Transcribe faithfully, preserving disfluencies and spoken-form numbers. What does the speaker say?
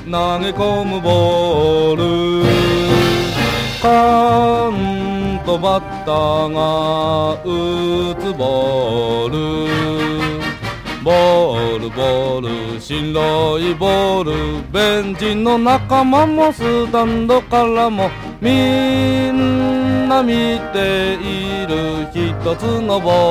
投げ込むボール、カントバッターが打つボール、ボールボール白いボール、ベンチの仲間もスタンドからもみんな見ている一つのボール